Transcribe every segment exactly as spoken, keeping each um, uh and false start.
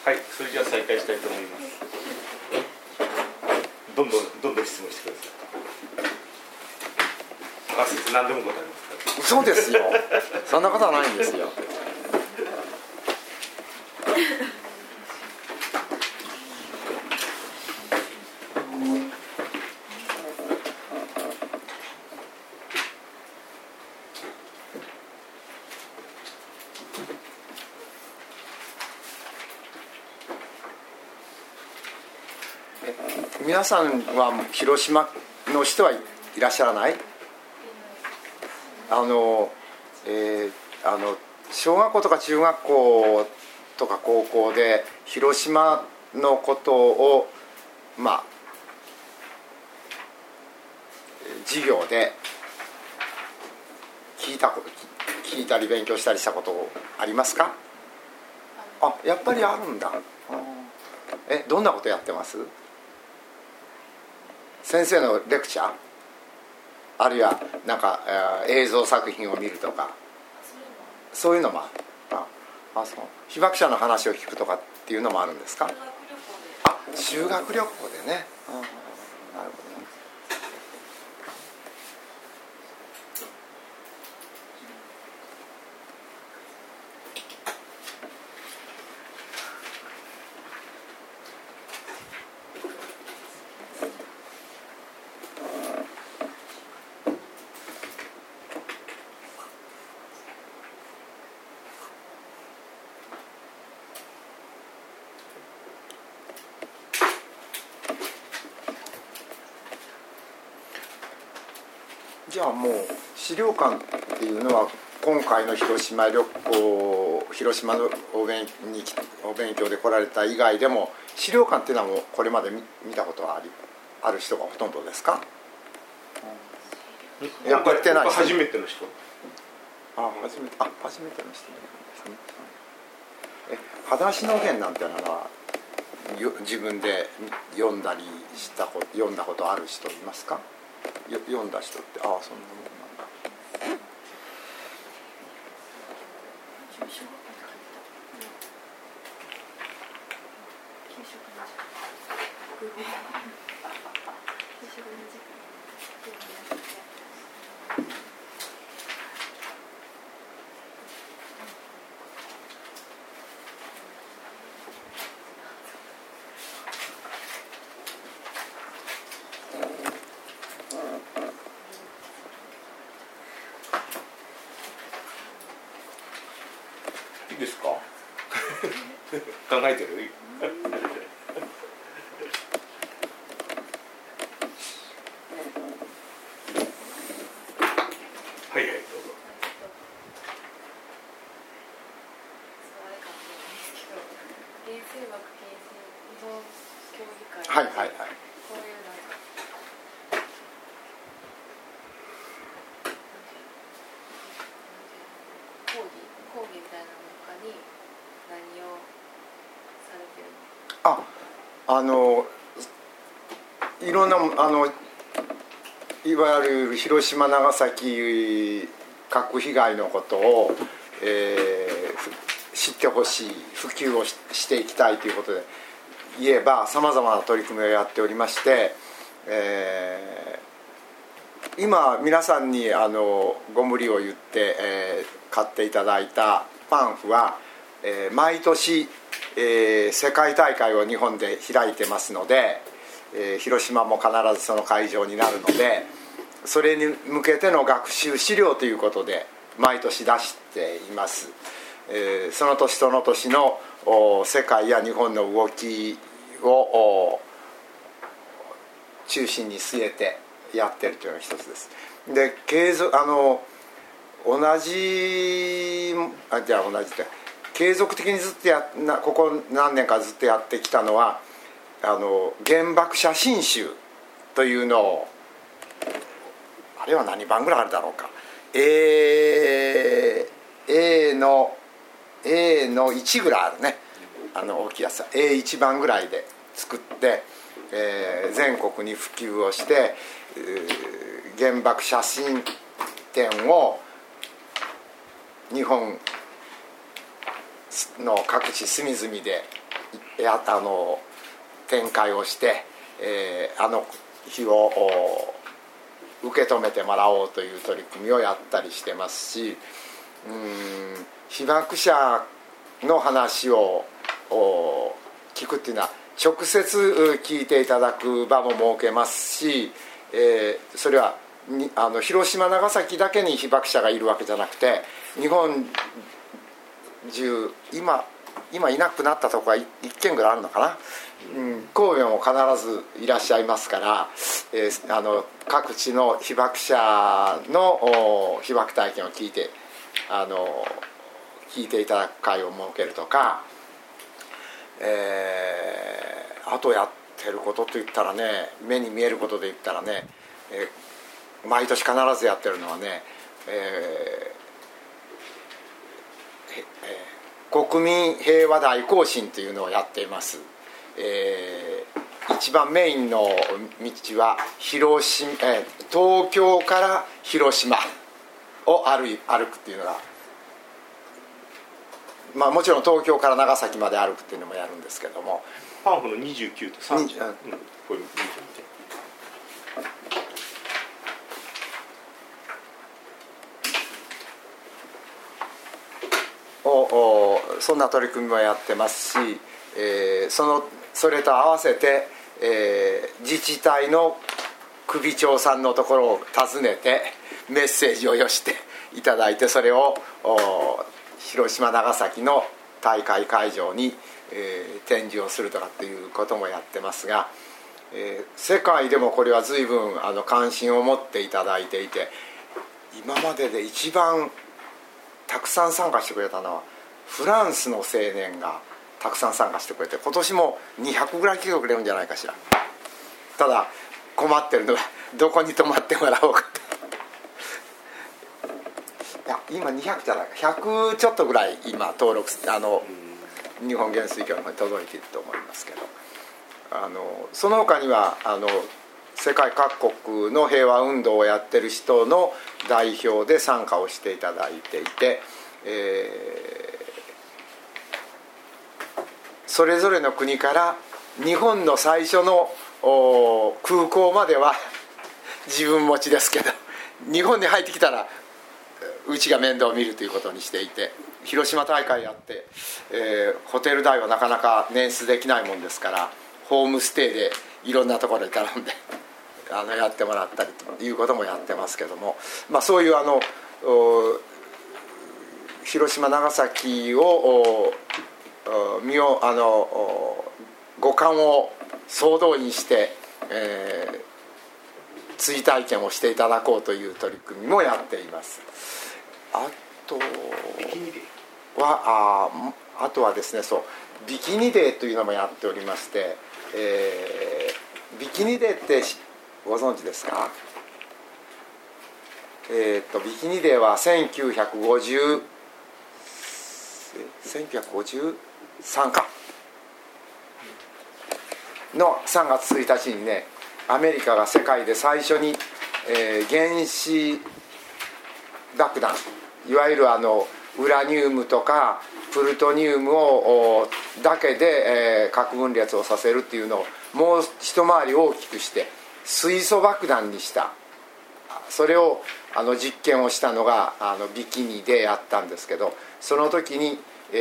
はい、それじゃあ再開したいと思います。どんどんどんどん質問してください。高橋先生、何でも答えますから。 そうですよ。そんなことはないんですよ。皆さんは広島の人はいらっしゃらない？あの、えー、あの小学校とか中学校とか高校で広島のことをまあ授業で聞いたこと聞いたり勉強したりしたことありますか？あ、やっぱりあるんだ。え、どんなことやってます？先生のレクチャー、あるいはなんか、えー、映像作品を見るとか、そういうのもある。ああ、そう。被爆者の話を聞くとかっていうのもあるんですか？あ、修学旅行でね。あ、なるほどね。じゃあもう資料館っていうのは今回の広島旅行、広島のお勉にお勉強で来られた以外でも資料館っていうのはもうこれまで 見, 見たことがありある人がほとんどですか？いや、来てない人。 初めての人。 あ、初めて、あ、初めての人ですね。え、裸足の弦なんていうのはよ自分で読んだりしたこと読んだことある人いますか？よ読んだ人って、ああ、そんなもんなんだ。 いいですか？考えてる？はいはい、どうぞ。 原生学研修日本協議会、 はいはいはい。 こういうなんか講義講義みたいなの中に何をされてるの？ あ、あのいろんなあのいわゆる広島長崎核被害のことを、えー、知ってほしい、普及を し, していきたいということで言えばさまざまな取り組みをやっておりまして、えー、今皆さんにあのご無理を言って、えー、買っていただいたパンフは、えー、毎年、えー、世界大会を日本で開いてますので、えー、広島も必ずその会場になるので、それに向けての学習資料ということで毎年出しています。えー、その年その年の世界や日本の動きを中心に据えてやってるというのが一つです。で、継続あの同じあじゃあ同じで継続的にずっとやなここ何年かずっとやってきたのはあの原爆写真集というのを、あれは何番ぐらいあるだろうか、A, A の A のいちぐらいあるね、あの大きいやつ エーいち 番ぐらいで作って、えー、全国に普及をして、えー、原爆写真展を日本の各地隅々でやあの展開をして、えー、あの日を受け止めてもらおうという取り組みをやったりしてますし、うーん被爆者の話を聞くっていうのは直接聞いていただく場も設けますし、えー、それはにあの広島長崎だけに被爆者がいるわけじゃなくて、日本中今今いなくなったところがいっけんぐらいあるのかな、うん、神戸も必ずいらっしゃいますから、えー、あの各地の被爆者の被爆体験を聞いてあの聞いていただく会を設けるとか、えー、あとやってることといったらね、目に見えることで言ったらね、えー、毎年必ずやってるのはね、えーえー、国民平和大行進というのをやっています。えー、一番メインの道は広島、えー、東京から広島を歩い歩くっていうのが、まあ、もちろん東京から長崎まで歩くっていうのもやるんですけども、 パンフのにじゅうきゅうとさんじゅう、うん、これ見てみて。 おおそんな取り組みもやってますし、えー、そのそれと合わせて、えー、自治体の首長さんのところを訪ねてメッセージを寄していただいて、それを広島長崎の大会会場に、えー、展示をするとかっていうこともやってますが、えー、世界でもこれは随分あの関心を持っていただいていて、今までで一番たくさん参加してくれたのはフランスの青年がたくさん参加してくれて、今年もにひゃくぐらい来てくれるんじゃないかしら。ただ困ってるのはどこに泊まってもらおうかと。いや今にひゃくじゃないか、ひゃくちょっとぐらい今登録あの日本原水教の方に届いていると思いますけど、あのその他にはあの世界各国の平和運動をやってる人の代表で参加をしていただいていて、えー、それぞれの国から日本の最初の空港までは自分持ちですけど、日本に入ってきたらうちが面倒を見るということにしていて、広島大会やって、えー、ホテル代はなかなか捻出できないもんですから、ホームステイでいろんなところで頼んであのやってもらったりということもやってますけども、まあ、そういうあの広島長崎を身をあの五感を総動員して、えー、追体験をしていただこうという取り組みもやっています。あとはああとはですね、そうビキニデーというのもやっておりまして、えー、ビキニデーってご存知ですか？えー、とビキニデーはせんきゅうひゃくごじゅう、せんきゅうひゃくごじゅうさんかのさんがつついたちにね、アメリカが世界で最初に、えー、原子爆弾、いわゆるあのウラニウムとかプルトニウムをだけで、えー、核分裂をさせるっていうのをもう一回り大きくして水素爆弾にした、それをあの実験をしたのがあのビキニでやったんですけど、その時に、えー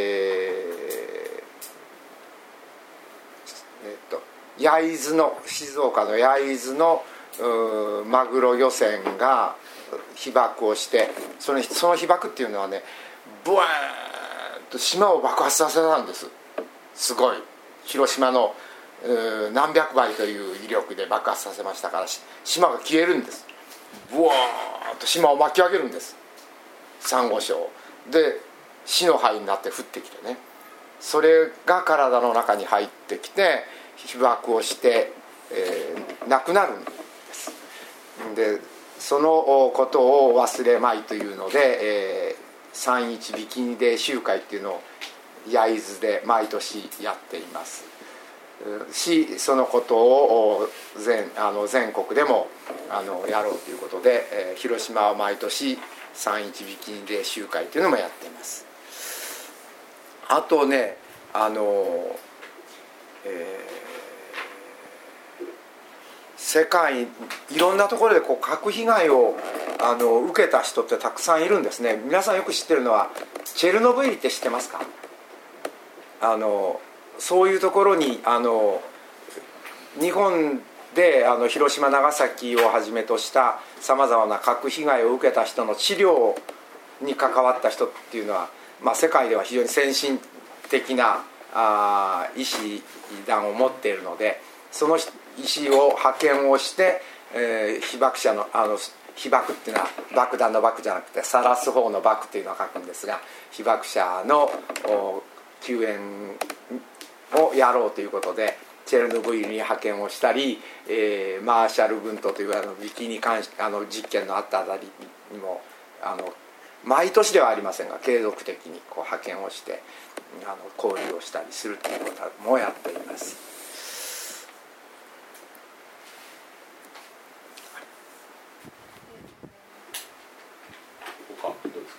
えっと、焼津の静岡の焼津のマグロ漁船が被爆をして、その、その被爆っていうのはね、ブワーンと島を爆発させたんです。すごい広島の何百倍という威力で爆発させましたから、島が消えるんです。ブワーンと島を巻き上げるんです、サンゴ礁で死の灰になって降ってきてね、それが体の中に入ってきて被爆をして、えー、亡くなるんです。でそのことを忘れまいというので、えー、さんいちビキニデー集会っていうのを焼津で毎年やっていますし、そのことを 全, あの全国でもあのやろうということで、えー、広島は毎年さんいちビキニデー集会というのもやっています。あとね、あのえー、世界いろんなところでこう核被害をあの受けた人ってたくさんいるんですね。皆さんよく知ってるのはチェルノブイリって知ってますか？あのそういうところにあの日本であの広島長崎をはじめとしたさまざまな核被害を受けた人の治療に関わった人っていうのは、まあ、世界では非常に先進的なあ医師団を持っているので、その医師を派遣をして、えー、被爆者のあの被爆っていうのは爆弾の爆じゃなくて晒す方の爆っていうのを書くんですが、被爆者の救援をやろうということでチェルノブイリに派遣をしたり、えー、マーシャル群島というあのビキニ関しあの実験のあったあたりにもあの毎年ではありませんが継続的にこう派遣をしてあの交流をしたりするということもやっています。 他どうですか？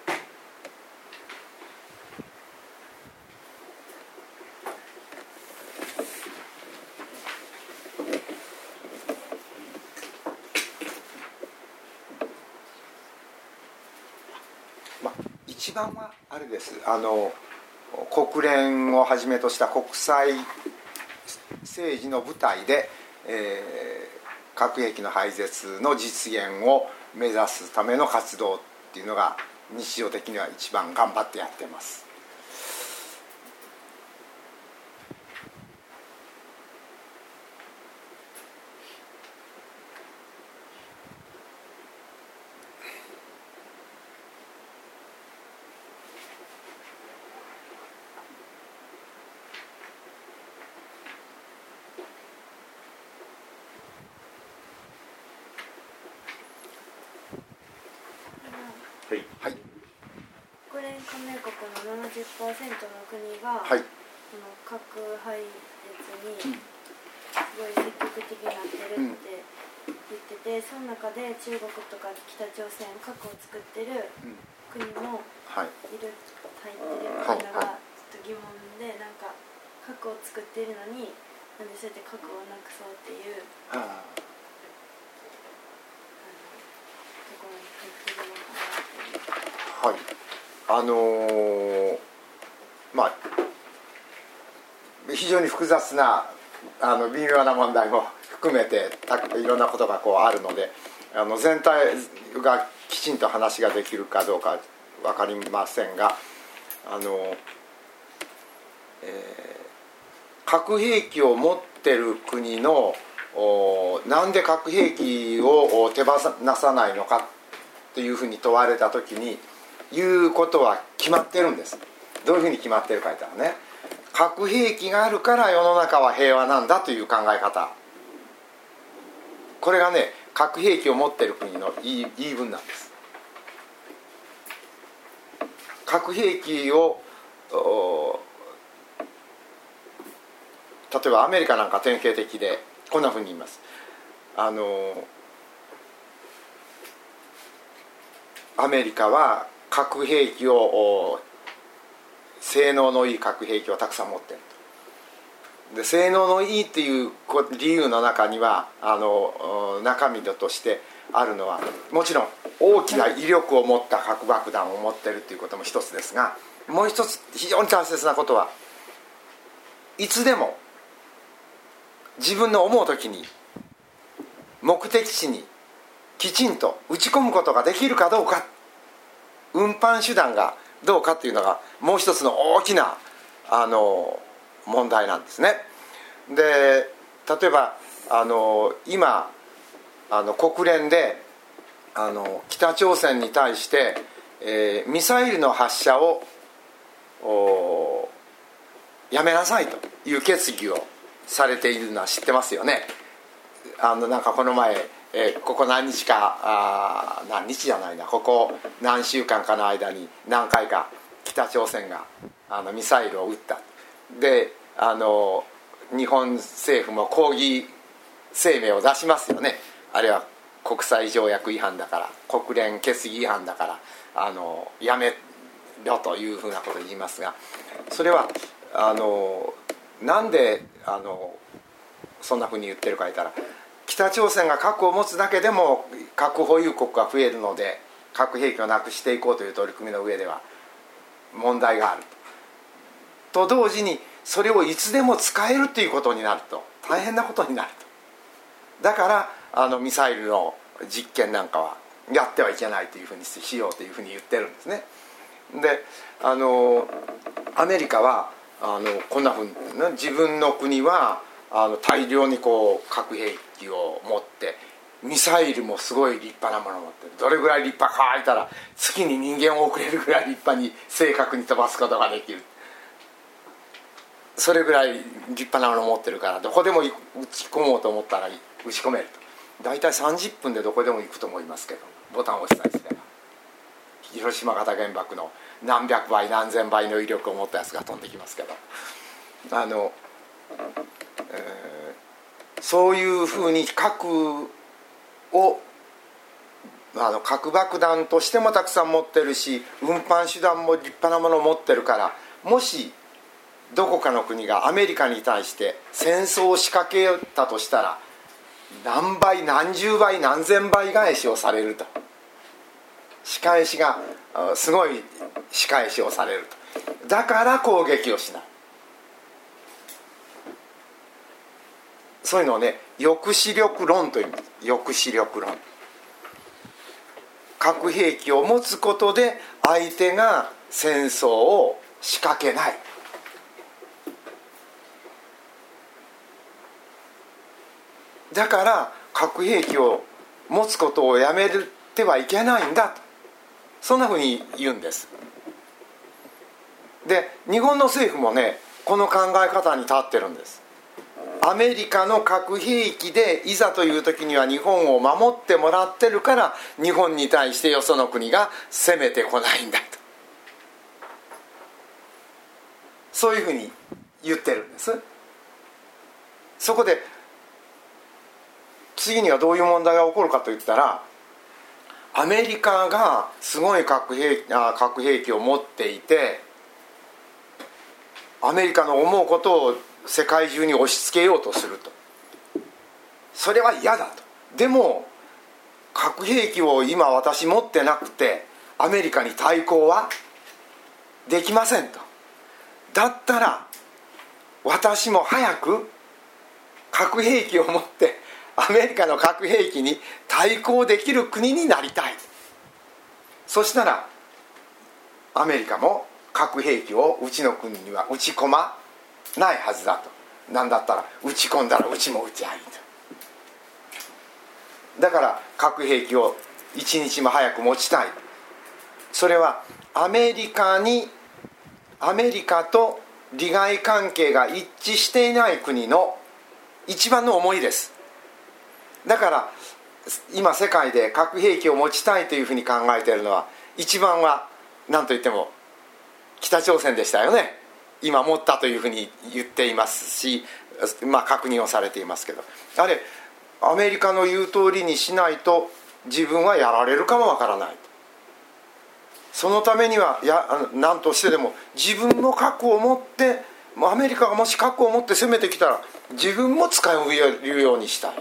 まあ、一番はあれです。あの国連をはじめとした国際政治の舞台で、えー、核兵器の廃絶の実現を目指すための活動っていうのが日常的には一番頑張ってやっています。はい、 国連加盟国の ななじゅっパーセント の国が、 はい、 この核廃絶にすごい積極的になってるって言ってて、その中で中国とか北朝鮮核を作ってる国もいる、入ってるっていうのがちょっと疑問で、なんか核を作ってるのになんでそうやって核をなくそうっていうあのところに入ってるのかなっていう。 はい、あのー、まあ非常に複雑なあの微妙な問題も含めていろんなことがこうあるので、あの全体がきちんと話ができるかどうか分かりませんが、あの、えー、核兵器を持ってる国のなんで核兵器を手放さないのかっていうふうに問われた時に言うことは決まってるんです。どういうふうに決まってるか言ったらね、核兵器があるから世の中は平和なんだという考え方、これがね核兵器を持っている国の言い、言い分なんです。核兵器を例えばアメリカなんか典型的でこんなふうに言います。あのアメリカは核兵器を性能のいい核兵器をたくさん持っていると。で性能のいいっていう理由の中にはあの中身としてあるのはもちろん大きな威力を持った核爆弾を持っているということも一つですが、もう一つ非常に大切なことはいつでも自分の思う時に目的地にきちんと撃ち込むことができるかどうか、運搬手段がどうかっていうのがもう一つの大きなあの問題なんですね。で例えばあの今あの国連であの北朝鮮に対して、えー、ミサイルの発射をやめなさいという決議をされているのは知ってますよね。あのなんかこの前、えー、ここ何日かあ何日じゃないなここ何週間かの間に何回か北朝鮮があのミサイルを撃った。であの日本政府も抗議声明を出しますよね。あれは国際条約違反だから国連決議違反だからあのやめろというふうなことを言いますが、それはあのなんであのそんなふうに言ってるか言ったら、北朝鮮が核を持つだけでも核保有国が増えるので核兵器をなくしていこうという取り組みの上では問題があると同時に、それをいつでも使えるということになると大変なことになると。だからあのミサイルの実験なんかはやってはいけないというふうにしようというふうに言ってるんですね。であのアメリカはあのこんなふうに、ね、自分の国はあの大量にこう核兵器を持ってミサイルもすごい立派なものを持ってる。どれぐらい立派か言ったら月に人間を送れるぐらい立派に正確に飛ばすことができる。それぐらい立派なものを持ってるからどこでも打ち込もうと思ったら打ち込めると。大体さんじゅっぷんでどこでも行くと思いますけど、ボタンを押したりすれば広島型原爆の何百倍何千倍の威力を持ったやつが飛んできますけど、あの、えー、そういうふうに核をあの核爆弾としてもたくさん持ってるし、運搬手段も立派なものを持ってるから、もしどこかの国がアメリカに対して戦争を仕掛けたとしたら何倍何十倍何千倍返しをされると。仕返しがすごい仕返しをされると。だから攻撃をしない。そういうのをね、抑止力論というんです。抑止力論。核兵器を持つことで相手が戦争を仕掛けない。だから核兵器を持つことをやめてはいけないんだと、そんなふうに言うんです。で日本の政府もねこの考え方に立ってるんです。アメリカの核兵器でいざという時には日本を守ってもらってるから日本に対してよその国が攻めてこないんだと、そういうふうに言ってるんです。そこで次にはどういう問題が起こるかといったら、アメリカがすごい核兵器、あ、核兵器を持っていてアメリカの思うことを世界中に押し付けようとすると。それは嫌だと。でも核兵器を今私持ってなくてアメリカに対抗はできませんと。だったら私も早く核兵器を持ってアメリカの核兵器に対抗できる国になりたい。そしたらアメリカも核兵器をうちの国には撃ち込まないはずだと。なんだったら撃ち込んだらうちも撃ち合いと。だから核兵器を一日も早く持ちたい。それはアメリカにアメリカと利害関係が一致していない国の一番の思いです。だから今世界で核兵器を持ちたいというふうに考えているのは一番は何といっても北朝鮮でしたよね。今持ったというふうに言っていますし、まあ、確認をされていますけど、あれアメリカの言う通りにしないと自分はやられるかもわからない。そのためにはや何としてでも自分も核を持って、アメリカがもし核を持って攻めてきたら自分も使えるようにしたいと。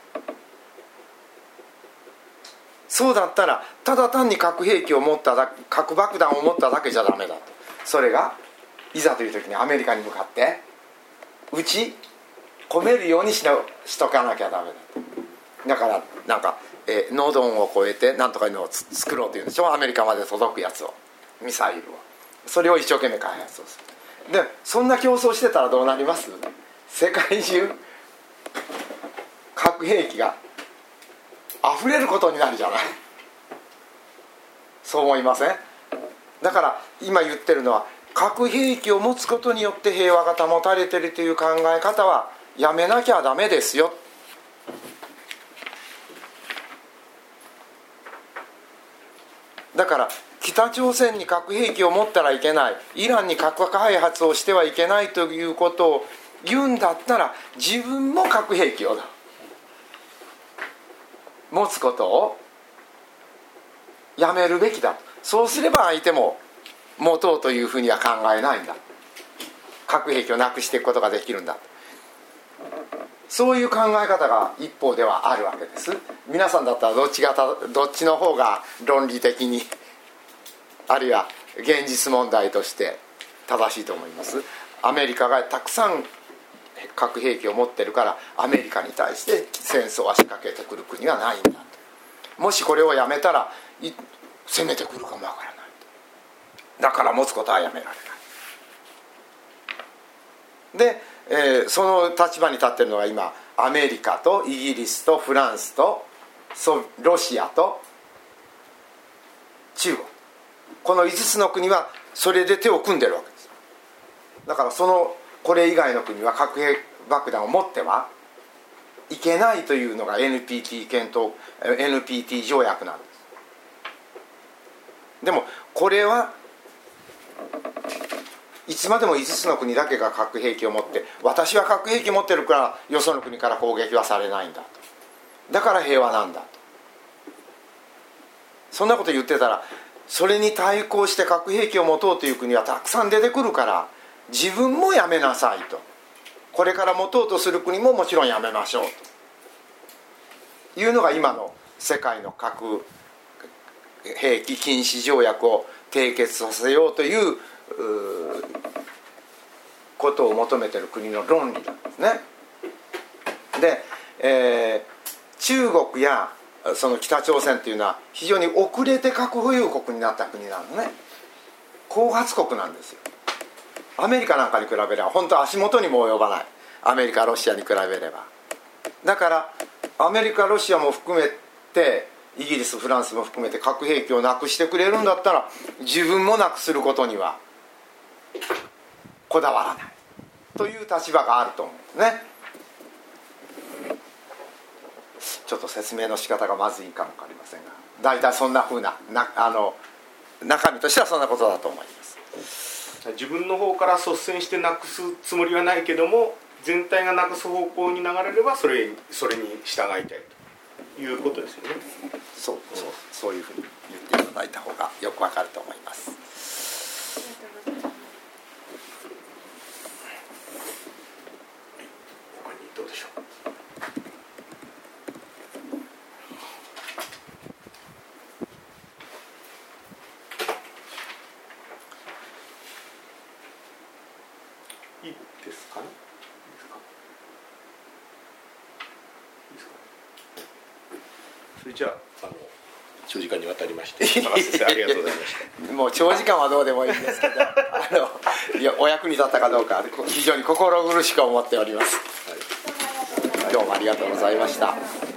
そうだったらただ単に核兵器を持っただ核爆弾を持っただけじゃダメだと。それがいざという時にアメリカに向かって撃ち込めるようにし, なしとかなきゃダメだと。だからなんか、えー、ノードンを越えてなんとかいうのを作ろうというんでしょ。アメリカまで届くやつを、ミサイルを、それを一生懸命開発をする。でそんな競争してたらどうなります？世界中核兵器が溢れることになるじゃない。そう思いません？だから今言ってるのは核兵器を持つことによって平和が保たれているという考え方はやめなきゃダメですよ。だから北朝鮮に核兵器を持ったらいけない、イランに核開発をしてはいけないということを言うんだったら自分も核兵器を持つことをやめるべきだ。そうすれば相手も持とうというふうには考えないんだ。核兵器をなくしていくことができるんだ。 そういう考え方が一方ではあるわけです。皆さんだったらどっちがたどっちの方が論理的にあるいは現実問題として正しいと思います？アメリカがたくさん核兵器を持ってるからアメリカに対して戦争は仕掛けてくる国はないんだと。もしこれをやめたら攻めてくるかもわからない。だから持つことはやめられない。で、えー、その立場に立っているのが今アメリカとイギリスとフランスとロシアと中国、このいつつの国はそれで手を組んでるわけです。だからそのこれ以外の国は核兵爆弾を持ってはいけないというのが エヌピーティー 検討 エヌピーティー 条約なんです。でもこれはいつまでもいつつの国だけが核兵器を持って、私は核兵器を持ってるからよその国から攻撃はされないんだと、だから平和なんだと、そんなこと言ってたらそれに対抗して核兵器を持とうという国はたくさん出てくるから自分もやめなさいと、これから持とうとする国ももちろんやめましょうというのが今の世界の核兵器禁止条約を締結させようということを求めている国の論理なんですね。で、えー、中国やその北朝鮮というのは非常に遅れて核保有国になった国なのね。後発国なんですよ。アメリカなんかに比べれば本当足元にも及ばない。アメリカロシアに比べれば。だからアメリカロシアも含めてイギリスフランスも含めて核兵器をなくしてくれるんだったら自分もなくすることにはこだわらないという立場があると思うんですね。ちょっと説明の仕方がまずいかも分かりませんが、大体そんなふうな、なあの中身としてはそんなことだと思います。 自分の方から率先してなくすつもりはないけども、全体がなくす方向に流れればそれ、それに従いたいということですよね。 そう、そう、そういうふうに言っていただいた方がよくわかると思います。 他にどうでしょう。いいですかね。いいですか。いいですかね。それじゃあ、あの長時間にわたりまして高瀬先生ありがとうございました。 もう長時間はどうでもいいんですけどあのいやお役に立ったかどうか非常に心苦しく思っております、はい、どうもありがとうございました。